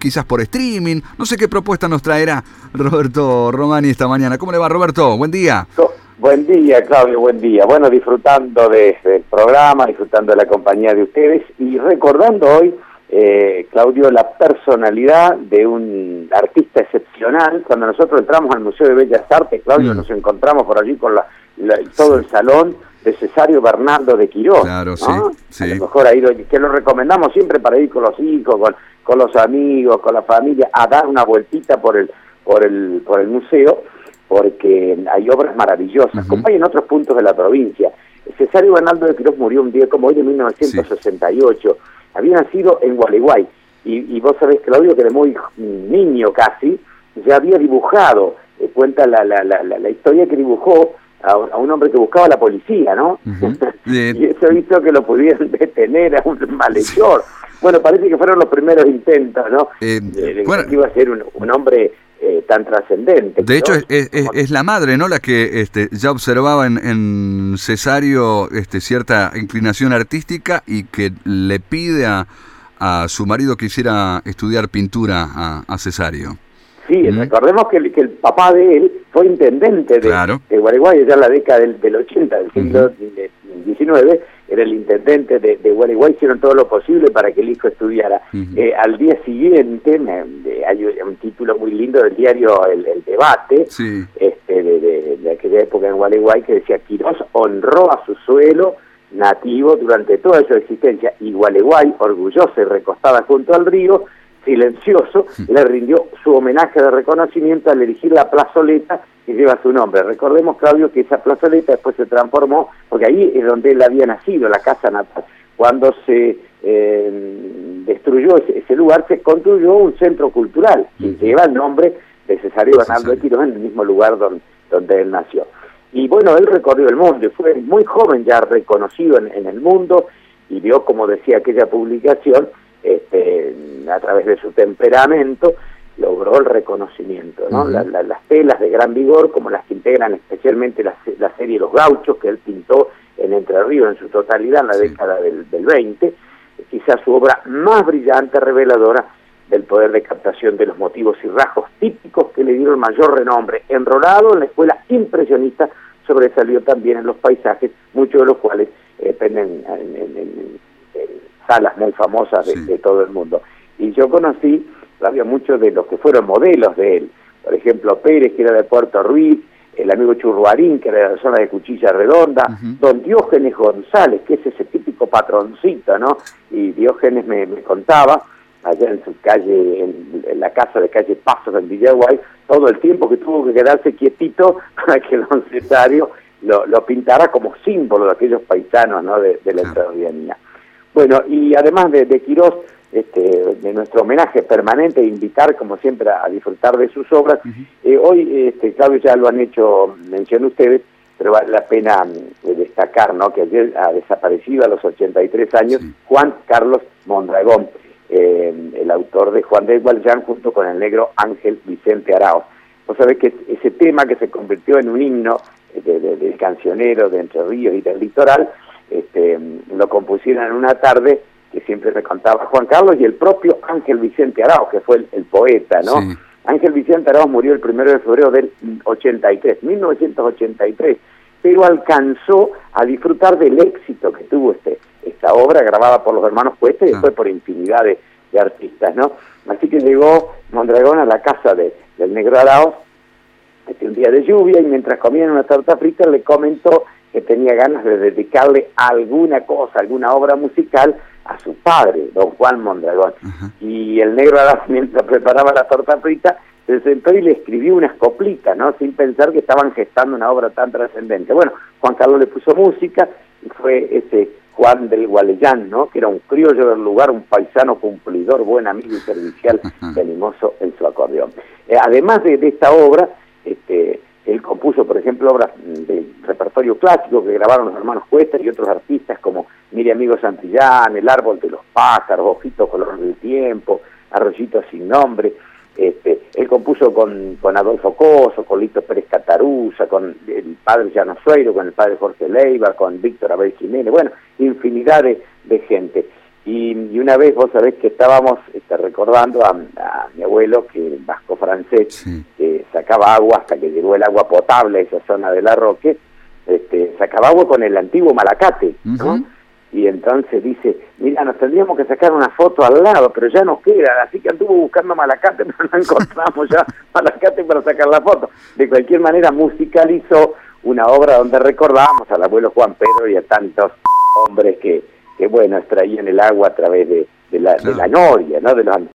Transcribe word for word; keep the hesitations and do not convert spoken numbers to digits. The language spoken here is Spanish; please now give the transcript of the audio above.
quizás por streaming. No sé qué propuesta nos traerá Roberto Romani esta mañana. ¿Cómo le va, Roberto? Buen día. Buen día, Claudio, buen día. Bueno, disfrutando de, del programa, disfrutando de la compañía de ustedes y recordando hoy, eh, Claudio, la personalidad de un artista excepcional. Cuando nosotros entramos al Museo de Bellas Artes, Claudio, mm. nos encontramos por allí con la, la, todo sí. el salón de Cesario Bernardo de Quirós. Claro, ¿no? sí, sí. A lo mejor ha ido, que lo recomendamos siempre para ir con los hijos, con, con los amigos, con la familia, a dar una vueltita por el, por el, por el museo, porque hay obras maravillosas, uh-huh. como hay en otros puntos de la provincia. Cesario Bernardo de Quirós murió un día como hoy de mil novecientos sesenta y ocho. Sí. Había nacido en Gualeguay, y, y vos sabés, Claudio, que de muy niño casi, ya había dibujado, eh, cuenta la, la, la, la, la historia que dibujó a, a un hombre que buscaba a la policía, ¿no? Uh-huh. Y eso hizo que lo pudieran detener a un malhechor. Sí. Bueno, parece que fueron los primeros intentos, ¿no? Eh, de, de bueno, que iba a ser un, un hombre... Eh, tan trascendente. De hecho, es, es, es la madre, ¿no?, la que este, ya observaba en, en Cesario este, cierta inclinación artística y que le pide a, a su marido que hiciera estudiar pintura a, a Cesario. Sí, ¿Mm? recordemos que el, que el papá de él fue intendente de, claro. de Gualeguay ya en la década del, del ochenta, del siglo uh-huh. diecinueve, era el intendente de, de Gualeguay, hicieron todo lo posible para que el hijo estudiara. Uh-huh. Eh, al día siguiente, me, de, hay un título muy lindo del diario El, el Debate, sí. este, de, de, de aquella época en Gualeguay, que decía: Quirós honró a su suelo nativo durante toda su existencia, y Gualeguay, orgullosa y recostada junto al río, silencioso, le rindió su homenaje de reconocimiento al elegir la plazoleta que lleva su nombre. Recordemos, Claudio, que esa plazoleta después se transformó, porque ahí es donde él había nacido, la casa natal. Cuando se eh, destruyó ese, ese lugar, se construyó un centro cultural que uh-huh. lleva el nombre de Cesario Bernardo de Quirós, en el mismo lugar donde, donde él nació. Y bueno, él recorrió el mundo y fue muy joven ya reconocido en, en el mundo, y vio, como decía aquella publicación, Este, a través de su temperamento, logró el reconocimiento, ¿no? Uh-huh. la, la, las telas de gran vigor, como las que integran especialmente la, la serie Los Gauchos, que él pintó en Entre Ríos en su totalidad en la sí. década del, del veinte, quizás su obra más brillante, reveladora del poder de captación de los motivos y rasgos típicos que le dieron mayor renombre. Enrolado en la escuela impresionista, sobresalió también en los paisajes, muchos de los cuales eh, penden en, en, en, en salas muy famosas de, sí. de todo el mundo. Y yo conocí, había muchos de los que fueron modelos de él, por ejemplo Pérez, que era de Puerto Ruiz, el amigo Churruarín, que era de la zona de Cuchilla Redonda, uh-huh. don Diógenes González, que es ese típico patroncito, ¿no? Y Diógenes me, me contaba, allá en su calle, en, en la casa de calle Pasos en Villaguay, todo el tiempo que tuvo que quedarse quietito para que don Cesario lo, lo pintara como símbolo de aquellos paisanos, ¿no?, de, de la entrerrianía. Bueno, y además de, de Quirós, este, de nuestro homenaje permanente, e invitar, como siempre, a, a disfrutar de sus obras, uh-huh. eh, hoy, este, Claudio, ya lo han hecho mención ustedes, pero vale la pena eh, destacar, ¿no?, que ayer ha desaparecido a los ochenta y tres años sí. Juan Carlos Mondragón, eh, el autor de Juan de Gualllán, junto con el negro Ángel Vicente Araoz. Vos sabés que ese tema, que se convirtió en un himno de, de, del cancionero de Entre Ríos y del litoral, Este, lo compusieron en una tarde, que siempre me contaba Juan Carlos, y el propio Ángel Vicente Araoz, que fue el, el poeta, ¿no? Sí. Ángel Vicente Araoz murió el primero de febrero del ochenta y tres, mil novecientos ochenta y tres, pero alcanzó a disfrutar del éxito que tuvo este esta obra, grabada por los hermanos Cuesta y después ah. por infinidad de, de artistas, ¿no? Así que llegó Mondragón a la casa de, del negro Araoz, este, un día de lluvia, y mientras comían una torta frita le comentó que tenía ganas de dedicarle alguna cosa, alguna obra musical a su padre, don Juan Mondragón. Uh-huh. Y el negro Araoz, mientras preparaba la torta frita, se sentó y le escribió unas coplitas, ¿no?, sin pensar que estaban gestando una obra tan trascendente. Bueno, Juan Carlos le puso música, y fue ese Juan del Gualellán, ¿no?, que era un criollo del lugar, un paisano cumplidor, buen amigo y servicial, uh-huh. animoso en su acordeón. Eh, además de, de esta obra, este... él compuso, por ejemplo, obras de repertorio clásico que grabaron los hermanos Cuesta y otros artistas como Mire Amigo Santillán, El Árbol de los Pájaros, Ojito Color del Tiempo, Arroyito Sin Nombre. Este, él compuso con, con Adolfo Coso, con Lito Pérez Cataruza, con el padre Llano Sueiro, con el padre Jorge Leiva, con Víctor Abel Jiménez, bueno, infinidad de, de gente. Y, y una vez, vos sabés que estábamos este, recordando a, a abuelo, que vasco francés, sí. que sacaba agua hasta que llegó el agua potable a esa zona de La Roque, este, sacaba agua con el antiguo Malacate, ¿no? Uh-huh. Y entonces dice, mira, nos tendríamos que sacar una foto al lado, pero ya no queda, así que anduvo buscando Malacate, pero no encontramos ya Malacate para sacar la foto. De cualquier manera, musicalizó una obra donde recordábamos al abuelo Juan Pedro y a tantos hombres que, que bueno, extraían el agua a través de, de, la, claro. de la noria, ¿no? De los